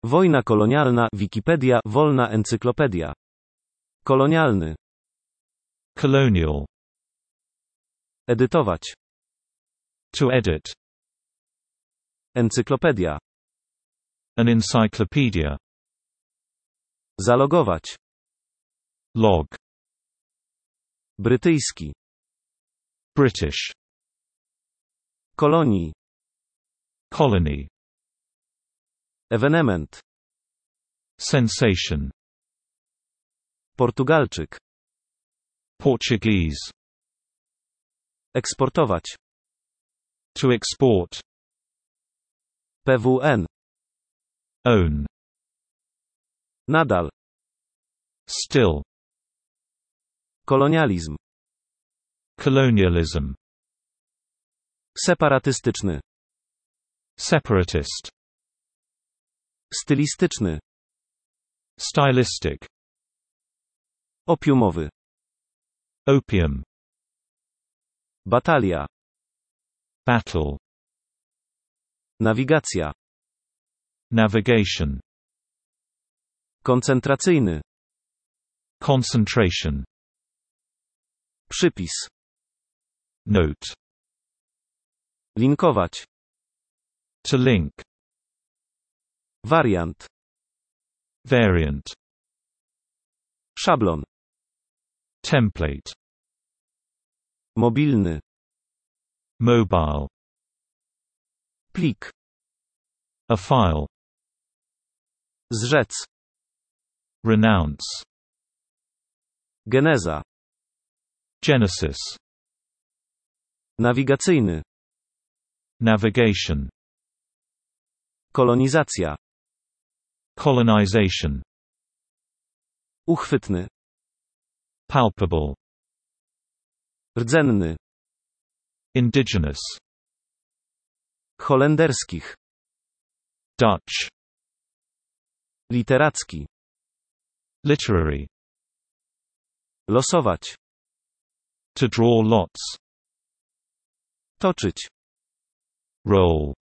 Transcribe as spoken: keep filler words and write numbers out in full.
Wojna kolonialna, Wikipedia, wolna encyklopedia. Kolonialny. Colonial. Edytować. To edit. Encyklopedia. An encyclopedia. Zalogować. Log. Brytyjski. British. Kolonii. Colony. Ewenement. Sensation. Portugalczyk. Portuguese. Eksportować. To export. P W N. Own. Nadal. Still. Kolonializm. Colonialism. Separatystyczny. Separatist. Stylistyczny. Stylistic. Opiumowy. Opium. Batalia. Battle. Nawigacja. Navigation. Koncentracyjny. Concentration. Przypis. Note. Linkować. To link. Wariant. Variant. Szablon. Template. Mobilny. Mobile. Plik. A file. Zrzec. Renounce. Geneza. Genesis. Nawigacyjny. Navigation. Kolonizacja. Colonization. Uchwytny. Palpable. Rdzenny. Indigenous. Holenderskich. Dutch. Literacki. Literary. Losować. To draw lots. Toczyć. Roll.